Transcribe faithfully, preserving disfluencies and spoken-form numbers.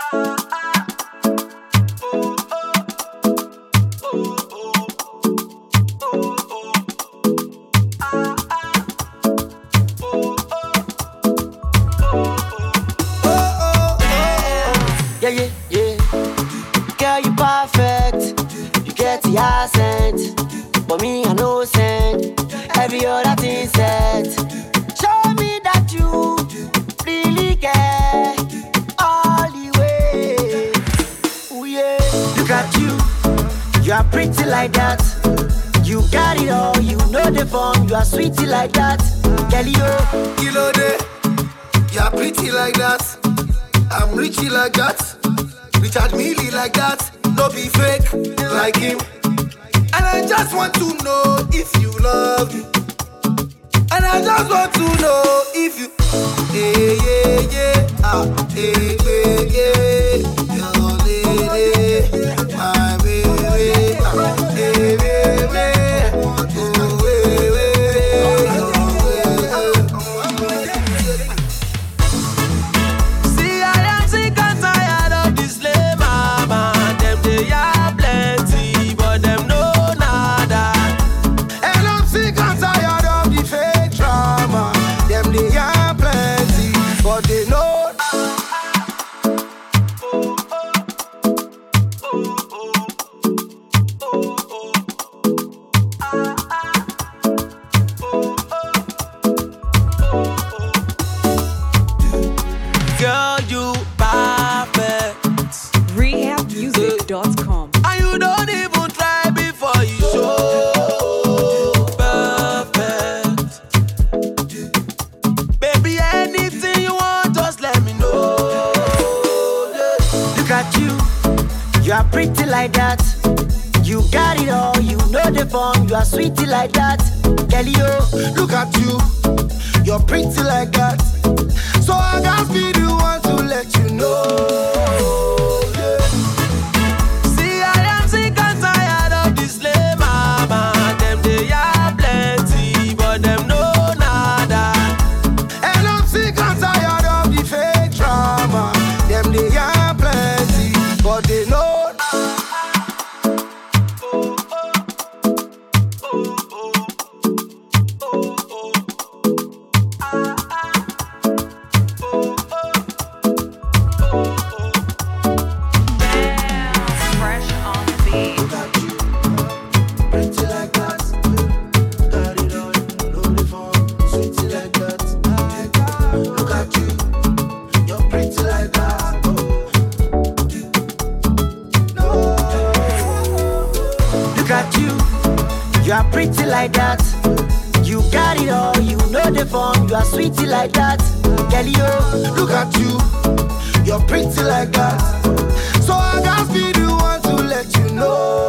Yeah, yeah, yeah. Girl, you perfect. You get the accent. But me, I know send. Every other thing set. Show me that you really care. All the way. Ooh, yeah. Look at you. You are pretty like that. You got it all. You know the form. You are sweetie like that. Girl, you. You know that. You are pretty like that. I'm richy like that. Richard Millie like that. No be fake like him. And I just want to know if you love me. And I just want to know if you. Hey, yeah, yeah. Ah, hey, hey, yeah. Your lady, my baby. Ah, hey, baby. Oh, hey, hey, oh, hey, hey. See, I am sick and tired of this lame mama. Them they are plenty, but them no nada. And I'm sick and tired of the fake drama. Them they are plenty, but they know. Girl, you perfect. rehab music dot com. And you don't even try before you show perfect. Baby, anything you want, just let me know. Yeah. Look at you. You are pretty like that. You got it all. You know the form. You are sweetie like that. Girl, you. Look at you, you're pretty like that. So I gotta be the one to let you know. Yeah. See, I am sick and tired of this lame mama. Them they are plenty, but them no nada. And I'm sick and tired of the fake drama. Them they are plenty, but they know. Fresh on the beat. Look at you, pretty like that. Got it all, know the form, sweetie like that. Look at you, you're pretty like that. No. Look at you. You are pretty like that. You got it all. You know the form. You are sweetie like that. Girl, you. Look at you, you're pretty like that. So I gotta be the one to let you know.